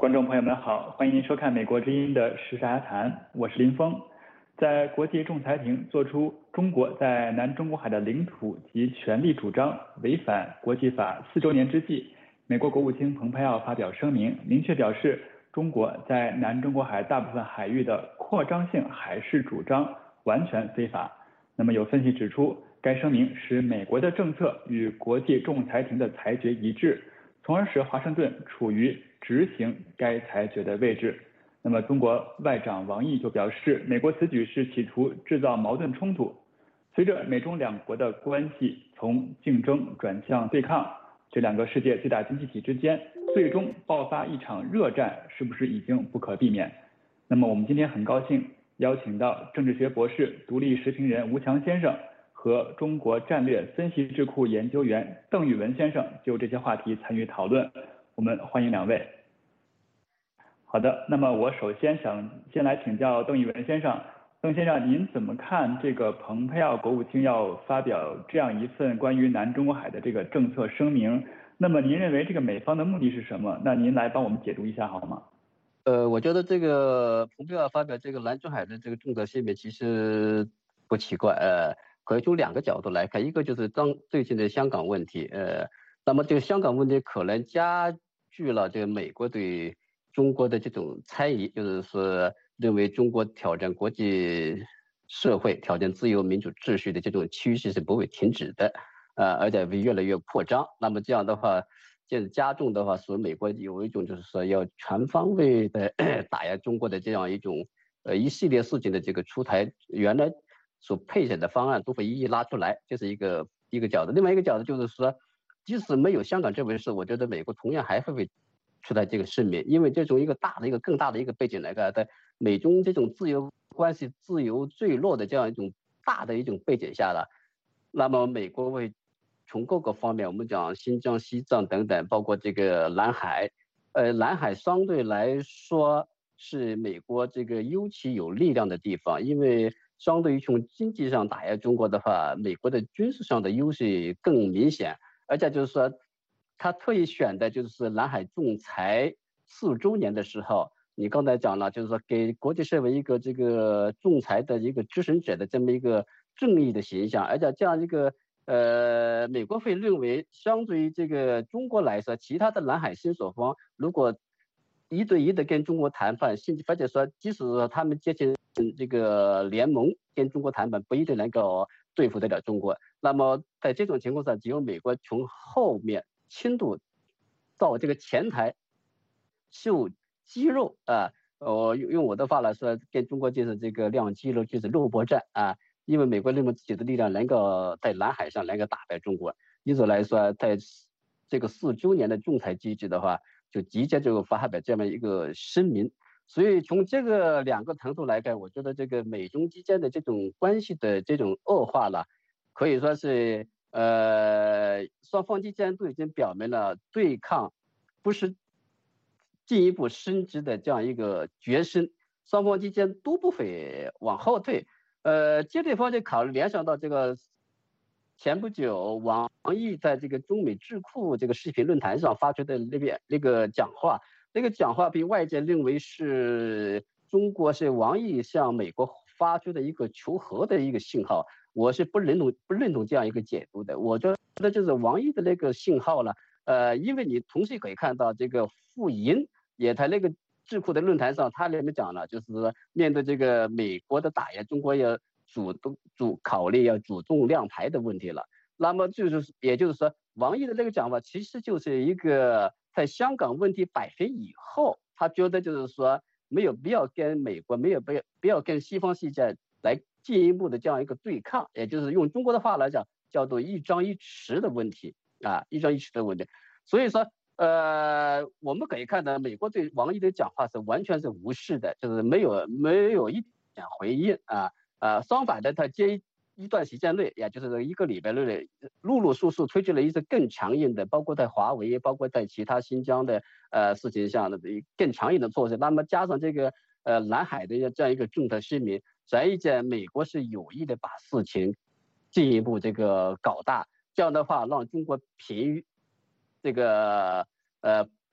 观众朋友们好，欢迎您收看美国之音的时事雅谈，我是林峰。在国际仲裁庭作出中国在南中国海的领土及权利主张违反国际法4周年之际，美国国务卿蓬佩奥发表声明，明确表示中国在南中国海大部分海域的扩张性海事主张完全非法。那么有分析指出，该声明使美国的政策与国际仲裁庭的裁决一致，从而使华盛顿处于执行该裁决的位置。那么中国外长王毅就表示，美国此举是企图制造矛盾冲突。随着美中两国的关系从竞争转向对抗，这两个世界最大经济体之间最终爆发一场热战，是不是已经不可避免？那么我们今天很高兴邀请到政治学博士、独立时评人吴强先生和中国战略分析智库研究员邓宇文先生就这些话题参与讨论，我们欢迎两位。好的，那么我首先想先来请教邓宇文先生。邓先生，您怎么看这个蓬佩奥国务卿要发表这样一份关于南中国海的这个政策声明？那么您认为这个美方的目的是什么？那您来帮我们解读一下好吗？ 我觉得这个蓬佩奥发表这个南中海的这个政策声明其实不奇怪，可以从两个角度来看，一个就是最近的香港问题，那么这个香港问题可能加剧了这个美国对中国的这种猜疑，就是说认为中国挑战国际社会、挑战自由民主秩序的这种趋势是不会停止的，而且会越来越扩张。那么这样的话，这加重的话，使美国有一种就是说要全方位的打压中国的这样一种一系列事情的这个出台，原来所配选的方案都会一一拉出来，这是一个角度。另外一个角度就是说，即使没有香港这回事，我觉得美国同样还会出台这个声明，因为这种一个更大的一个背景来看，在美中这种自由关系自由坠落的这样一种大的一种背景下了，那么美国会从各个方面，我们讲新疆、西藏等等，包括这个南海，南海相对来说是美国这个尤其有力量的地方，因为相对于从经济上打压中国的话，美国的军事上的优势更明显，而且就是说，他特意选的就是南海仲裁4周年的时候，你刚才讲了，就是说给国际社会一个这个仲裁的一个执行者的这么一个正义的形象，而且这样一个美国会认为，相对于这个中国来说，其他的南海新手方如果一对一的跟中国谈判，甚至或者说，即使他们结成这个联盟跟中国谈判，不一定能够对付得了中国。那么在这种情况下，只有美国从后面轻度到这个前台秀肌肉啊，用我的话来说，跟中国就是这个亮肌肉，就是肉搏战啊。因为美国认为自己的力量能够在南海上能够打败中国，因此来说，在这个4周年的仲裁机制的话，就直接就发表这么一个声明。所以从这个两个程度来看，我觉得这个美中之间的这种关系的这种恶化了，可以说是双方之间都已经表明了对抗不是进一步升级的这样一个决心，双方之间都不会往后退。接对方就联想到这个前不久王毅在这个中美智库这个视频论坛上发出的那个讲话，那个讲话被外界认为是中国是王毅向美国发出的一个求和的一个信号，我是不认同这样一个解读的。我觉得就是王毅的那个信号了，因为你同时可以看到这个傅莹也在那个智库的论坛上，他里面讲了，就是面对这个美国的打压，中国要考虑要主动亮牌的问题了。那么也就是说，王毅的那个讲法其实就是一个在香港问题摆平以后，他觉得就是说没有必要跟美国，没有必要跟西方世界来进一步的这样一个对抗，也就是用中国的话来讲，叫做一张一弛的问题啊，一张一弛的问题。所以说。我们可以看到，美国对王毅的讲话是完全是无视的，就是没有一点回应啊。相反的，他一段时间内，也就是1个礼拜内，陆续推出了一些更强硬的，包括在华为，包括在其他新疆的事情上的更强硬的措施。那么加上这个南海的这样一个仲裁声明，实际上美国是有意的把事情进一步这个搞大，这样的话让中国这个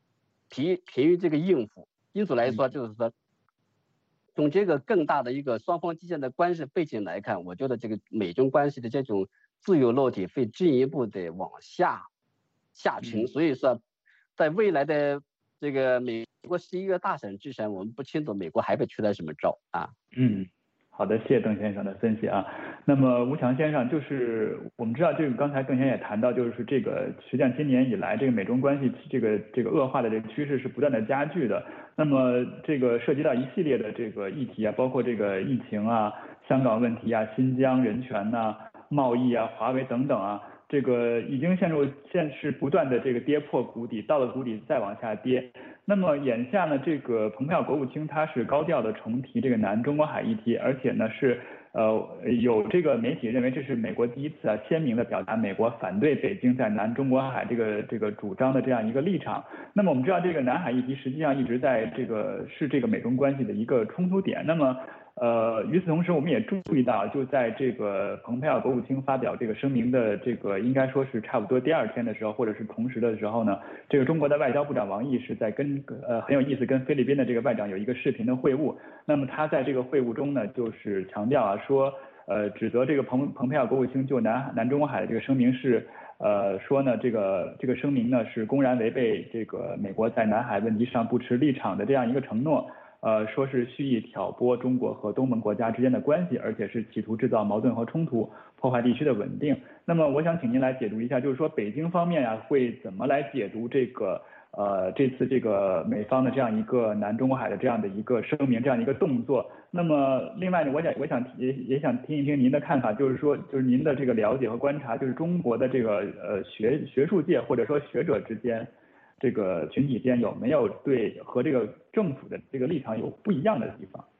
疲于这个应付。因此来说，就是说，从这个更大的一个双方之间的关系背景来看，我觉得这个美中关系的这种自由落体会进一步的往下沉。所以说，在未来的这个美国11月大选之前，我们不清楚美国还会出来什么招啊。 好的，谢谢邓先生的分析啊。那么吴强先生，就是我们知道这个刚才邓先生也谈到，就是这个实际上今年以来这个美中关系这个恶化的这个趋势是不断的加剧的。那么这个涉及到一系列的这个议题啊，包括这个疫情啊、香港问题啊、新疆人权呐、贸易啊、华为等等啊，这个已经现是不断的这个跌破谷底，到了谷底再往下跌。那么眼下呢，这个蓬佩奥国务卿他是高调的重提这个南中国海议题，而且呢是有这个媒体认为这是美国第一次鲜明的表达美国反对北京在南中国海这个主张的这样一个立场。那么我们知道这个南海议题实际上一直在这个美中关系的一个冲突点。那么与此同时，我们也注意到，就在这个蓬佩奥国务卿发表这个声明的这个应该说是差不多第二天的时候，或者是同时的时候呢，这个中国的外交部长王毅是在很有意思，跟菲律宾的这个外长有一个视频的会晤。那么他在这个会晤中呢，就是强调说指责这个蓬佩奥国务卿就南中国海的这个声明是说呢这个声明呢是公然违背这个美国在南海问题上不持立场的这样一个承诺。说是蓄意挑拨中国和东盟国家之间的关系，而且是企图制造矛盾和冲突，破坏地区的稳定。那么我想请您来解读一下，就是说北京方面会怎么来解读这次这个美方的这样一个南中国海的这样的一个声明，这样一个动作。那么另外呢，也想听一听您的看法，就是说就是您的这个了解和观察，就是中国的这个学术界或者说学者之间。这个群体间有没有和这个政府的这个立场有不一样的地方？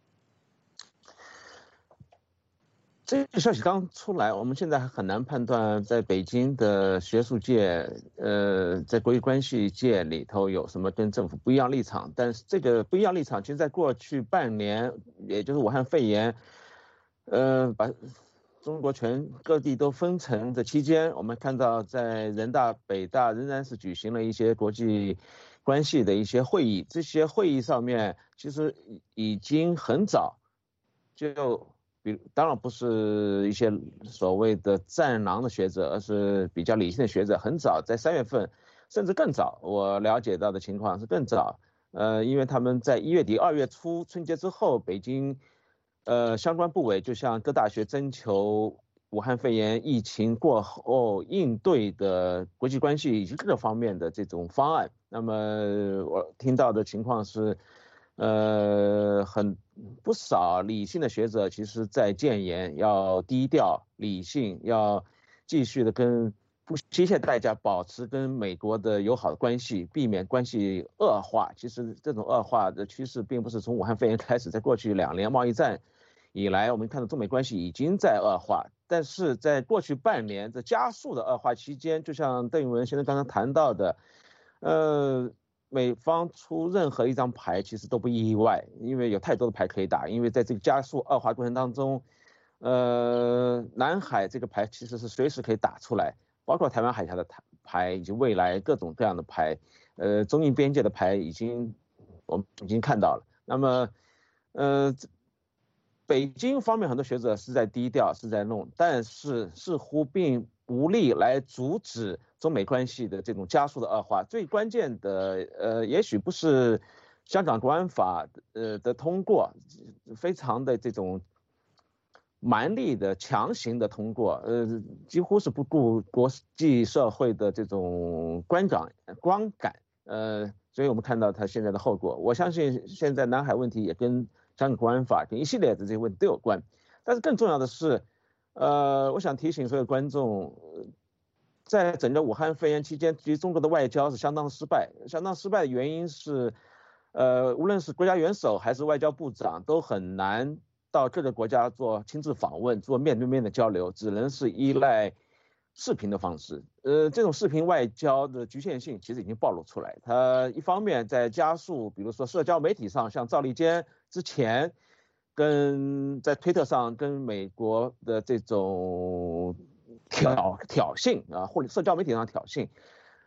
这个消息刚出来，我们现在还很难判断在北京的学术界，在国际关系界里头有什么跟政府不一样立场。但是这个不一样立场，其实在过去半年，也就是武汉肺炎，把中国全各地都封城的期间，我们看到在人大、北大仍然是举行了一些国际关系的一些会议。这些会议上面其实已经很早就，当然不是一些所谓的战狼的学者，而是比较理性的学者，很早在3月份，甚至更早，我了解到的情况是更早。因为他们在1月底、2月初春节之后，北京。相关部委就向各大学征求武汉肺炎疫情过后应对的国际关系以及各个方面的这种方案。那么我听到的情况是，不少理性的学者其实在建言要低调、理性，要继续的不惜一切代价保持跟美国的友好的关系，避免关系恶化。其实这种恶化的趋势并不是从武汉肺炎开始，在过去2年贸易战以来，我们看到中美关系已经在恶化，但是在过去半年这加速的恶化期间，就像邓玉文先生刚刚谈到的，美方出任何一张牌其实都不意外，因为有太多的牌可以打。因为在这个加速恶化过程当中，南海这个牌其实是随时可以打出来，包括台湾海峡的牌以及未来各种各样的牌，中印边界的牌我们已经看到了。那么，北京方面很多学者是在低调，是在弄，但是似乎并无力来阻止中美关系的这种加速的恶化。最关键的，也许不是香港国安法的通过，非常的这种蛮力的强行的通过，几乎是不顾国际社会的这种观感，所以我们看到它现在的后果。我相信现在南海问题也跟香港国安法跟一系列的这些问题都有关，但是更重要的是，我想提醒所有观众，在整个武汉肺炎期间，其实中国的外交是相当失败。相当失败的原因是，无论是国家元首还是外交部长，都很难到各个国家做亲自访问，做面对面的交流，只能是依赖视频的方式。这种视频外交的局限性其实已经暴露出来。它一方面在加速，比如说社交媒体上，像赵立坚之前在推特上跟美国的这种挑衅啊，或者社交媒体上挑衅，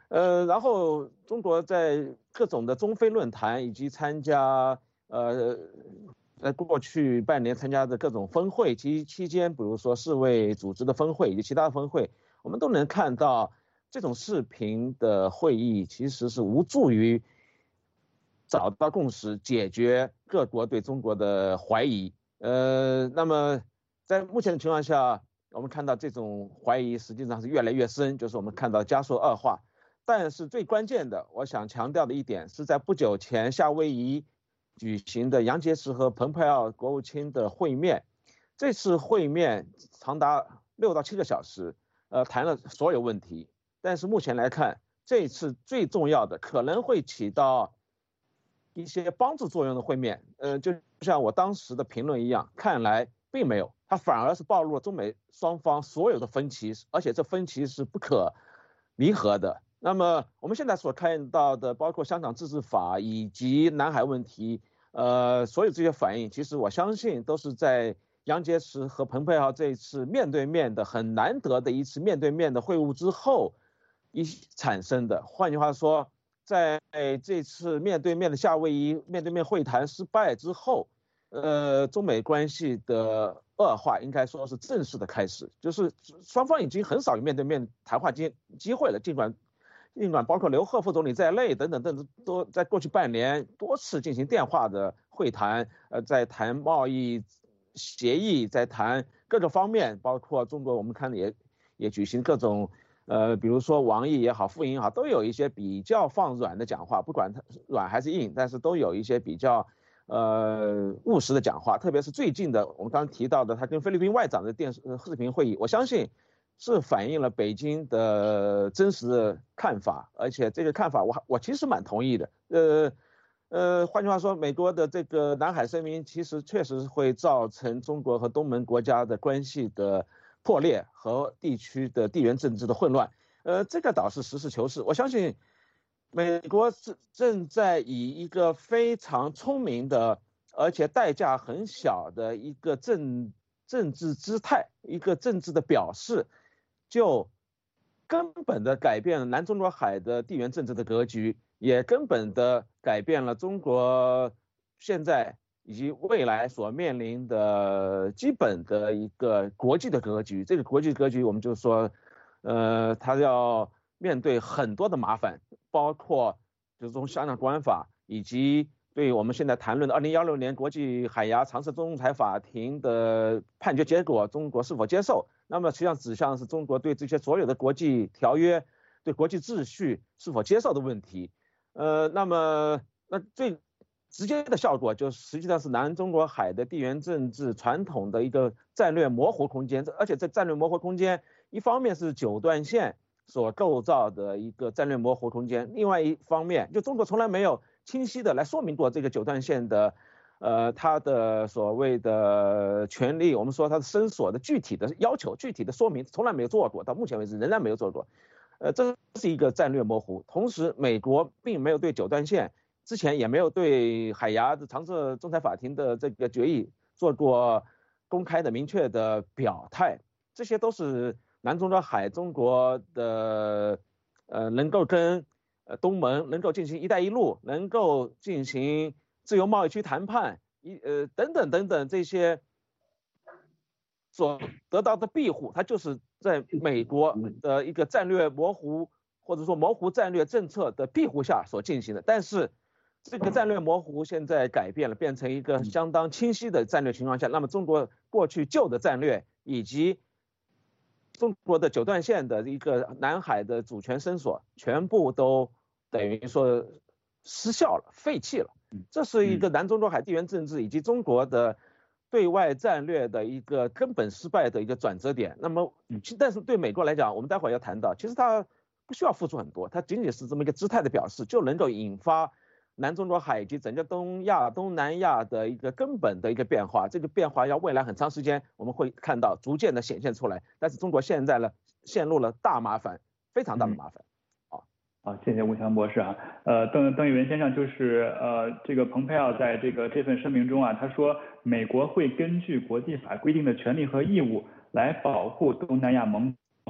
然后中国在各种的中非论坛以及参加在过去半年参加的各种峰会期间，比如说世卫组织的峰会以及其他的峰会，我们都能看到这种视频的会议其实是无助于找到共识，解决各国对中国的怀疑。那么在目前的情况下，我们看到这种怀疑实际上是越来越深，就是我们看到加速恶化。但是最关键的，我想强调的一点是在不久前夏威夷举行的杨洁篪和蓬佩奥国务卿的会面。这次会面长达6到7个小时，谈了所有问题。但是目前来看，这次最重要的可能会起到一些帮助作用的会面，就像我当时的评论一样，看来并没有，它反而是暴露了中美双方所有的分歧，而且这分歧是不可弥合的。那么我们现在所看到的，包括香港自治法以及南海问题，所有这些反应，其实我相信都是在杨洁篪和蓬佩奥这一次面对面的很难得的一次面对面的会晤之后产生的。换句话说，在这次面对面的夏威夷面对面会谈失败之后，中美关系的恶化应该说是正式的开始，就是双方已经很少有面对面谈话机会了，尽管包括刘鹤副总理在内等等都在过去半年多次进行电话的会谈，在谈贸易协议，在谈各个方面，包括中国我们看也举行各种比如说王毅也好，傅莹也好，都有一些比较放软的讲话，不管它软还是硬，但是都有一些比较务实的讲话。特别是最近的我们刚刚提到的他跟菲律宾外长的视频会议，我相信是反映了北京的真实的看法，而且这个看法我其实蛮同意的。换句话说，美国的这个南海声明其实确实会造成中国和东盟国家的关系的破裂和地区的地缘政治的混乱。这个倒是实事求是，我相信美国正在以一个非常聪明的，而且代价很小的一个政治姿态，一个政治的表示，就根本的改变了南中国海的地缘政治的格局，也根本的改变了中国现在以及未来所面临的基本的一个国际的格局。这个国际格局，我们就说，它要面对很多的麻烦，包括就是从香港国安法以及对我们现在谈论的2016年国际海牙常设仲裁法庭的判决结果，中国是否接受？那么实际上指向是中国对这些所有的国际条约、对国际秩序是否接受的问题。那最直接的效果就实际上是南中国海的地缘政治传统的一个战略模糊空间，而且这战略模糊空间一方面是九段线所构造的一个战略模糊空间，另外一方面就中国从来没有清晰的来说明过这个九段线的它的所谓的权利，我们说它的伸索的具体的要求、具体的说明从来没有做过，到目前为止仍然没有做过。这是一个战略模糊。同时，美国并没有对九段线之前也没有对海牙的常设仲裁法庭的这个决议做过公开的明确的表态，这些都是南中国海中国的能够跟东盟能够进行"一带一路"，能够进行自由贸易区谈判，等等这些所得到的庇护，它就是在美国的一个战略模糊或者说模糊战略政策的庇护下所进行的。但是这个战略模糊现在改变了，变成一个相当清晰的战略情况下，那么中国过去旧的战略以及中国的九段线的一个南海的主权伸索，全部都等于说失效了、废弃了。这是一个南中国海地缘政治以及中国的对外战略的一个根本失败的一个转折点。那么，但是对美国来讲，我们待会儿要谈到，其实它不需要付出很多，它仅仅是这么一个姿态的表示，就能够引发南中国海以及整个东南亚的一个根本的一个变化。这个变化要未来很长时间我们会看到逐渐的显现出来。但是中国现在呢，陷入了大麻烦，非常大的麻烦。 好，谢谢吴强博士啊。邓玉文先生就是这个蓬佩奥在这份声明中啊，他说美国会根据国际法规定的权利和义务来保护东南亚盟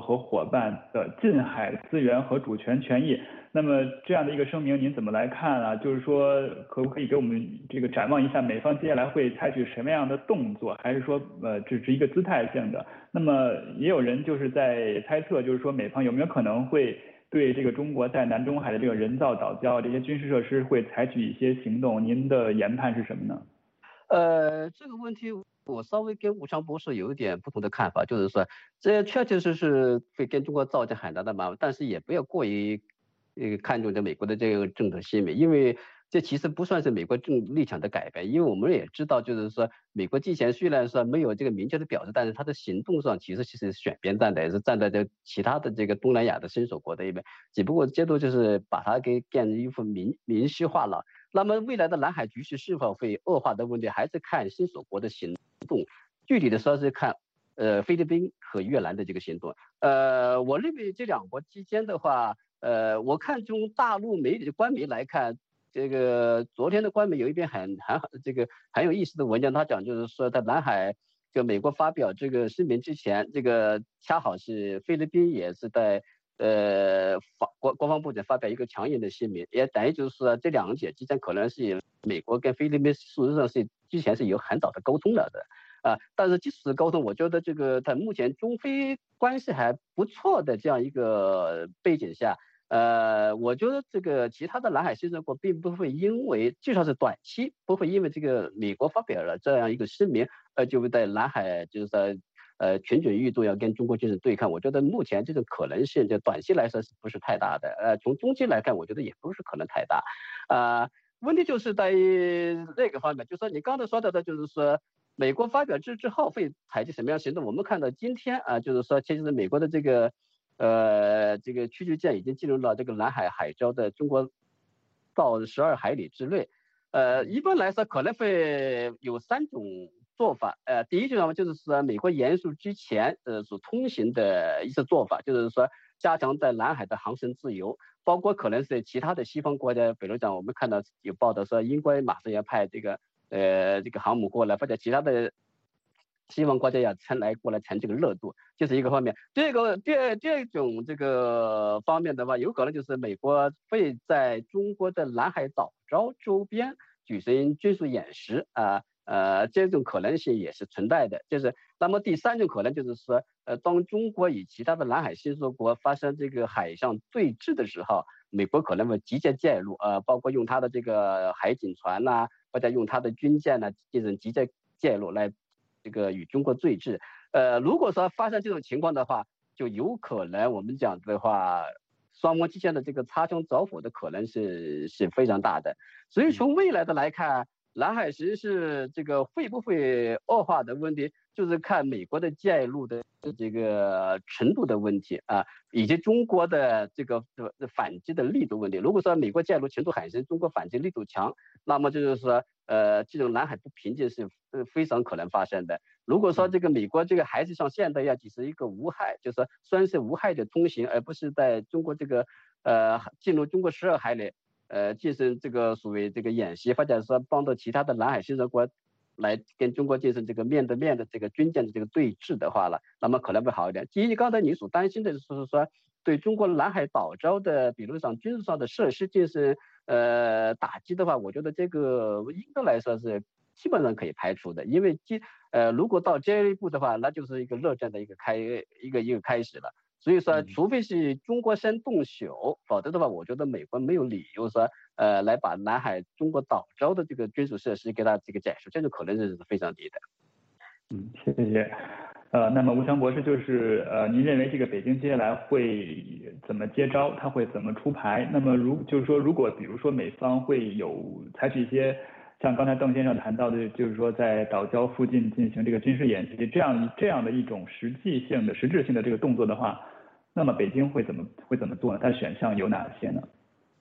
和伙伴的近海资源和主权权益。那么这样的一个声明您怎么来看啊？就是说可不可以给我们这个展望一下美方接下来会采取什么样的动作，还是说只是一个姿态性的？那么也有人就是在猜测，就是说美方有没有可能会对这个中国在南中海的这个人造岛礁这些军事设施会采取一些行动？您的研判是什么呢？ 这个问题我稍微跟吴强博士有一点不同的看法，就是说这确确实实会跟中国造成很大的麻烦，但是也不要过于看重这美国的这个政策心理，因为这其实不算是美国政立场的改变，因为我们也知道，就是说美国之前虽然说没有这个明确的表示，但是它的行动上其实是选边站的，也是站在这其他的这个东南亚的伸手国的一边，只不过阶段就是把它给变成一副明晰化了。那么未来的南海局势是否会恶化的问题，还是看新手国的行动。具体的说是看菲律宾和越南的这个行动。我认为这两国之间的话，我看从大陆媒体的官媒来看，这个昨天的官媒有一篇很有意思的文章，他讲就是说在南海。就美国发表这个声明之前，这个恰好是菲律宾也是在国防部长发表一个强硬的声明，也等于就是说这两者之间可能是美国跟菲律宾事实上是之前是有很早的沟通了的但是即使沟通，我觉得这个在目前中非关系还不错的这样一个背景下。我觉得这个其他的南海新生国并不会因为，至少是短期不会因为这个美国发表了这样一个声明，就会在南海就是在蠢蠢欲动要跟中国进行对抗。我觉得目前这种可能性，就短期来说是不是太大的？从中期来看，我觉得也不是可能太大。问题就是在于那个方面，就是说你刚才说到的，就是说美国发表之后会采取什么样行动？我们看到今天就是说其实美国的这个驱逐舰已经进入到这个南海海礁的中国到12海里之内。一般来说可能会有3种做法。第一种就是说美国严肃之前所通行的一些做法，就是说加强在南海的航行自由，包括可能是其他的西方国家，比如讲我们看到有报道说英国马上要派这个航母过来，或者其他的西方国家要过来蹭这个热度，这是一个方面。第二种这个方面的话，有可能就是美国会在中国的南海岛礁周边举行军事演习这种可能性也是存在的。就是那么第3种可能就是说，当中国与其他的南海新手国发生这个海上对峙的时候，美国可能会直接介入，包括用它的这个海警船或者用它的军舰进行直接介入来这个与中国对峙。如果说发生这种情况的话，就有可能我们讲的话，双方之间的这个擦枪走火的可能是非常大的。所以从未来的来看，南海实是这个会不会恶化的问题，就是看美国的介入的这个程度的问题以及中国的这个反击的力度问题。如果说美国介入程度很深，中国反击力度强，那么就是说这种南海不平静是非常可能发生的。如果说这个美国这个还是像现在要只是一个无害，就是说虽然是无害的通行，而不是在中国这个进入中国12海里进行这个所谓这个演习，或者说帮助其他的南海新生国来跟中国进行这个面对面的这个军舰的这个对峙的话了，那么可能会好一点。第一，刚才你所担心的就是说对中国南海岛礁的比如上军事上的设施进行打击的话，我觉得这个应该来说是基本上可以排除的，因为如果到这一步的话，那就是一个热战的一个开始了。所以说，除非是中国先动手，否则的话，我觉得美国没有理由说来把南海中国岛礁的这个军事设施给它这个结束，这种可能性是非常低的。 谢谢。那么吴强博士，就是您认为这个北京接下来会怎么接招？他会怎么出牌？那么就是说，如果比如说美方会有采取一些像刚才邓先生谈到的，就是说在岛礁附近进行这个军事演习这样的一种实质性的这个动作的话，那么北京会怎么做呢？它的选项有哪些呢？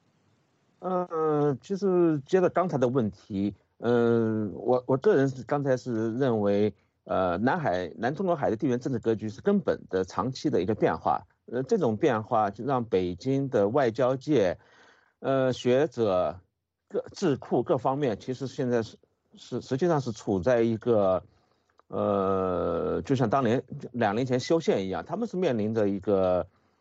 其实接着刚才的问题，我个人刚才是认为，南中国海的地缘政治格局是根本的长期的一个变化，这种变化就让北京的外交界，学者、智库各方面，其实现在实际上是处在一个就像当年2年前修宪一样，他们是面临着一个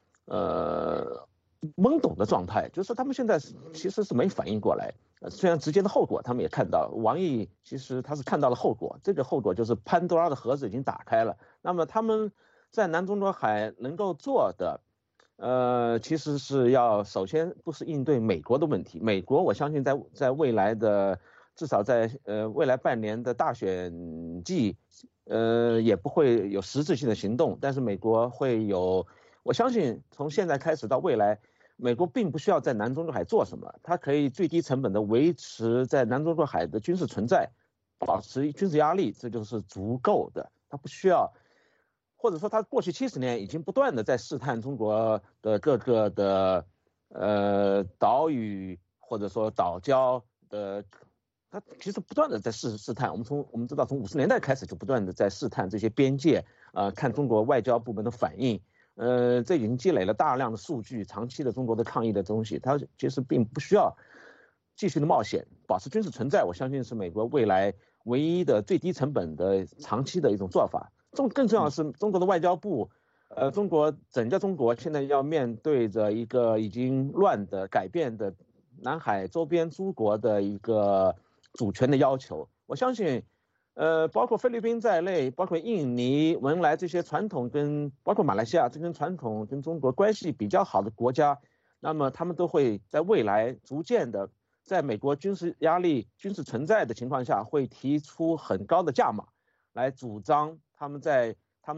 懵懂的状态，就是说他们现在其实是没反应过来。虽然直接的后果他们也看到，王毅其实他是看到了后果，这个后果就是潘多拉的盒子已经打开了。那么他们在南中国海能够做的，其实是要首先不是应对美国的问题，美国我相信在未来的至少在未来半年的大选季，也不会有实质性的行动，但是美国会有，我相信从现在开始到未来，美国并不需要在南中国海做什么，它可以最低成本的维持在南中国海的军事存在，保持军事压力，这就是足够的，它不需要。或者说，他过去70年已经不断的在试探中国的各个的岛屿或者说岛礁的，他其实不断的在试探。我们知道，从50年代开始就不断的在试探这些边界，看中国外交部门的反应，这已经积累了大量的数据，长期的中国的抗议的东西，它其实并不需要继续的冒险，保持军事存在。我相信是美国未来唯一的最低成本的长期的一种做法。更重要的是，中国的外交部，整个中国现在要面对着一个已经乱的、改变的南海周边诸国的一个主权的要求。我相信，包括菲律宾在内，包括印尼、文莱这些传统包括马来西亚这跟传统跟中国关系比较好的国家，那么他们都会在未来逐渐的，在美国军事压力、军事存在的情况下，会提出很高的价码来主张。他们在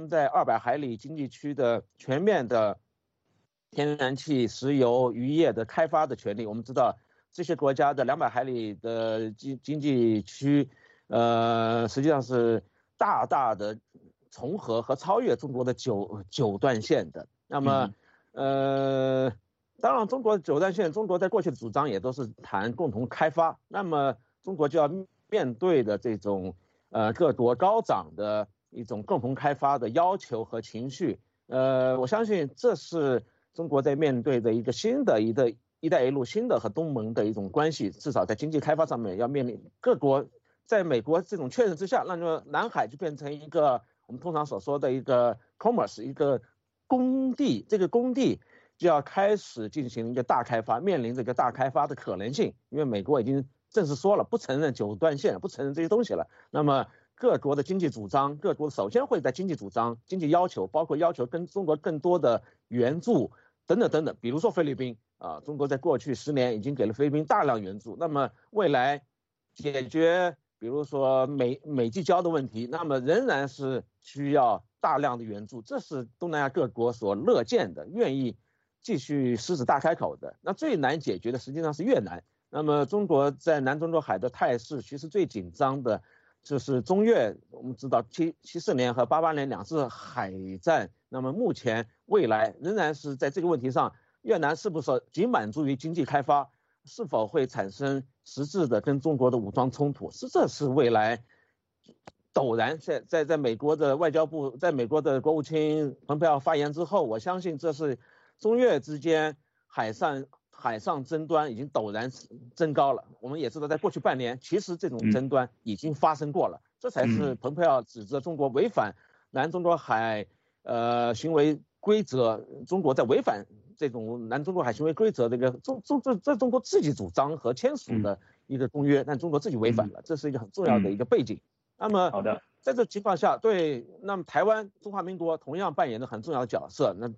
200海里经济区的全面的天然气、石油、渔业的开发的权利。我们知道这些国家的200海里的经济区，实际上是大大的重合和超越中国的九段线的。那么，当然，中国九段线，中国在过去的主张也都是谈共同开发。那么，中国就要面对的这种各国高涨的一种共同开发的要求和情绪，我相信这是中国在面对的一个新的一带一路新的和东盟的一种关系，至少在经济开发上面要面临各国在美国这种确认之下，那就南海就变成一个我们通常所说的一个 commerce 一个工地，这个工地就要开始进行一个大开发，面临这个大开发的可能性，因为美国已经正式说了不承认九段线，不承认这些东西了。那么各国的经济主张，各国首先会在经济主张、经济要求，包括要求跟中国更多的援助等等等等。比如说菲律宾中国在过去10年已经给了菲律宾大量援助，那么未来解决比如说美济礁的问题，那么仍然是需要大量的援助，这是东南亚各国所乐见的，愿意继续狮子大开口的。那最难解决的实际上是越南。那么中国在南中国海的态势，其实最紧张的就是中越，我们知道74年和88年2次海战，那么目前未来仍然是在这个问题上，越南是不是仅满足于经济开发，是否会产生实质的跟中国的武装冲突，这是未来陡然在美国的外交部，在美国的国务卿蓬佩奥发言之后，我相信这是中越之间海上争端已经陡然增高了。我们也知道，在过去半年，其实这种争端已经发生过了，这才是蓬佩奥指责中国违反南中国海行为规则，中国在违反这种南中国海行为规则的一个中国自己主张和签署的一个公约，但中国自己违反了，这是一个很重要的一个背景。那么在这情况下，那么台湾中华民国同样扮演着很重要的角色。那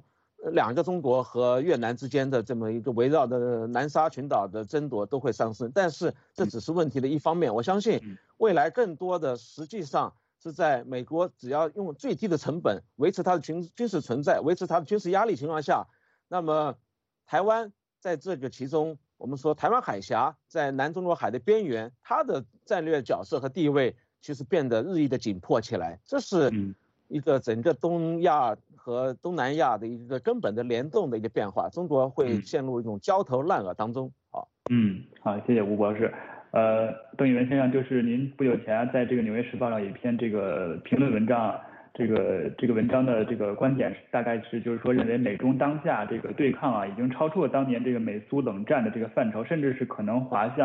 2个中国和越南之间的这么一个围绕的南沙群岛的争夺都会上升，但是这只是问题的一方面。我相信未来更多的实际上是在美国只要用最低的成本维持它的军事存在，维持它的军事压力情况下，那么台湾在这个其中，我们说台湾海峡在南中国海的边缘，它的战略角色和地位其实变得日益的紧迫起来，这是一个整个东亚和东南亚的一个根本的联动的一个变化，中国会陷入一种焦头烂额当中。好， 好，谢谢吴博士。邓聿文先生，就是您不久前在这个《纽约时报》上有一篇这个评论文章，这个文章的这个观点大概是就是说，认为美中当下这个对抗已经超出了当年这个美苏冷战的这个范畴，甚至是可能滑向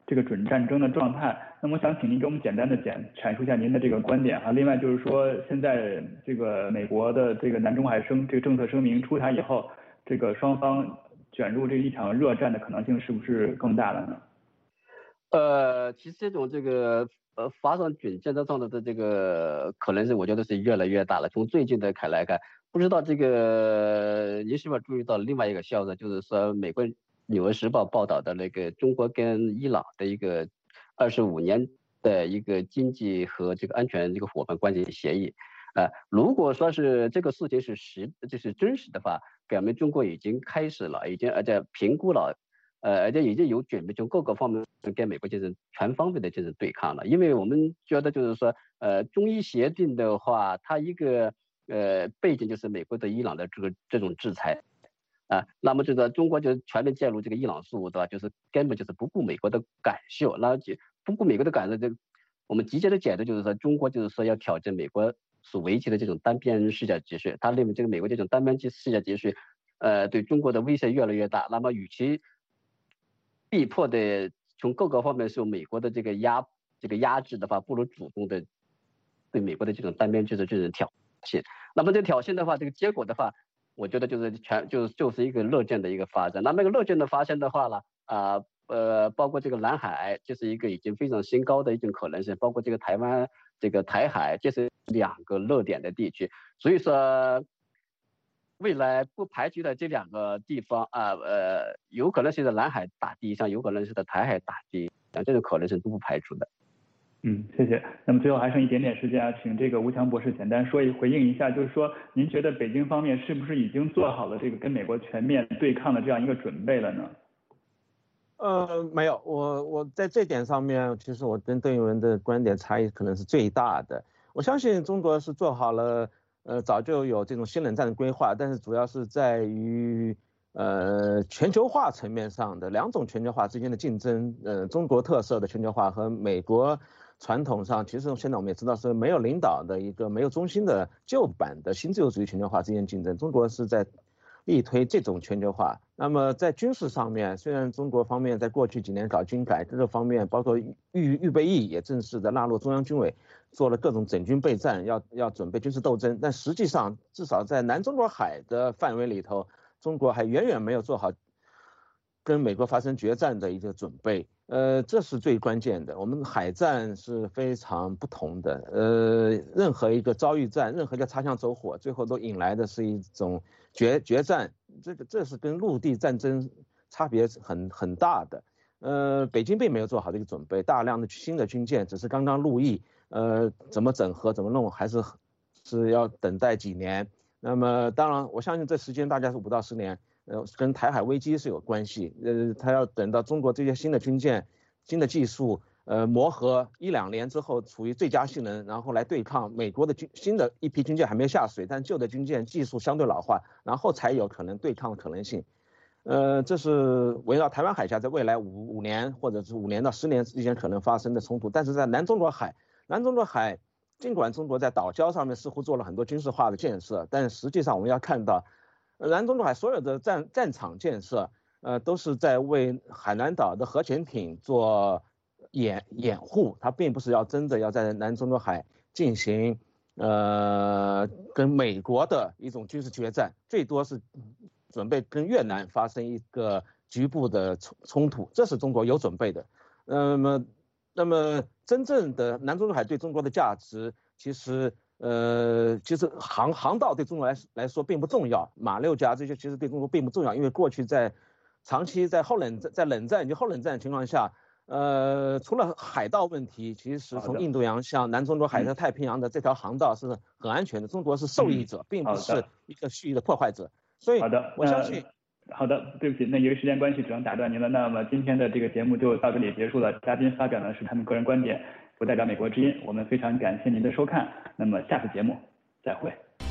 这个准战争的状态。那么我想请您给我们简单的阐述一下您的这个观点啊。另外就是说，现在这个美国的这个南中海这个政策声明出台以后，这个双方卷入这一场热战的可能性是不是更大了呢？ 其实这种发生准战争上的这个可能性，我觉得是越来越大了。从最近的来看，不知道您是否注意到另外一个消息，就是说美国《纽约时报》报道的那个中国跟伊朗的一个25年的一个经济和这个安全伙伴关系协议。如果说是这个事情是真实的话，表明中国已经开始了，而且评估了。而且已经有准备从各个方面跟美国全方位的对抗了。因为我们觉得就是说，中伊协定的话，它一个背景就是美国对伊朗的这种制裁那么中国就全面介入这个伊朗事务的话，就是根本就是不顾美国的感受，然后不顾美国的感受，我们直接的解读就是说，中国就是说要挑战美国所维持的这种单边世界秩序。他认为这个美国这种单边世界秩序，对中国的威胁越来越大。那么与其逼迫的从各个方面受美国的这个压制的话，不如主动的对美国的这种单边制挑衅。那么这挑衅的话，这个结果的话，我觉得就是一个热战的一个发展。那么这个热战的发生的话呢，包括这个南海，这是一个已经非常新高的一种可能性，包括这个台湾、这个台海，这是2个热点的地区。所以说，未来不排除的这2个地方有可能是在南海打第一仗，有可能是在台海打第一仗，这种可能性都不排除的。 谢谢。那么最后还剩一点点时间请这个吴强博士简单回应一下，就是说您觉得北京方面是不是已经做好了这个跟美国全面对抗的这样一个准备了呢？ 没有，我在这点上面，其实我跟邓玉文的观点差异可能是最大的。我相信中国是做好了，早就有这种新冷战的规划，但是主要是在于全球化层面上的2种全球化之间的竞争，中国特色的全球化和美国传统上，其实现在我们也知道是没有领导的一个没有中心的旧版的新自由主义全球化之间竞争，中国是在力推这种全球化。那么在军事上面，虽然中国方面在过去几年搞军改，各个方面包括预备役也正式的纳入中央军委，做了各种整军备战，要准备军事斗争，但实际上至少在南中国海的范围里头，中国还远远没有做好跟美国发生决战的一个准备。这是最关键的。我们海战是非常不同的，任何一个遭遇战，任何一个擦枪走火，最后都引来的是一种决战，这是跟陆地战争差别很大的。北京并没有做好这个准备，大量的新的军舰只是刚刚入役，怎么整合怎么弄，还是要等待几年。那么当然，我相信这时间大概是5到10年。跟台海危机是有关系，他要等到中国这些新的军舰、新的技术，磨合1、2年之后，处于最佳性能，然后来对抗美国的新的一批军舰还没有下水，但旧的军舰技术相对老化，然后才有可能对抗的可能性。这是围绕台湾海峡在未来5年或者是5年到10年之间可能发生的冲突。但是在南中国海，尽管中国在岛礁上面似乎做了很多军事化的建设，但实际上我们要看到。南中国海所有的战场建设，都是在为海南岛的核潜艇做掩护，它并不是真的要在南中国海进行跟美国的一种军事决战，最多是准备跟越南发生一个局部的冲突，这是中国有准备的。那么真正的南中国海对中国的价值，其实航道对中国来说并不重要，马六甲这些其实对中国并不重要，因为过去长期在冷战以及后冷战的情况下，除了海盗问题，其实从印度洋向南中国海和太平洋的这条航道是很安全的，中国是受益者，并不是一个蓄意的破坏者。所以我相信。 好的，对不起，那由于时间关系只能打断您了。那么今天的这个节目就到这里结束了。嘉宾发表的是他们个人观点，不代表美国之音。我们非常感谢您的收看，那么下次节目再会。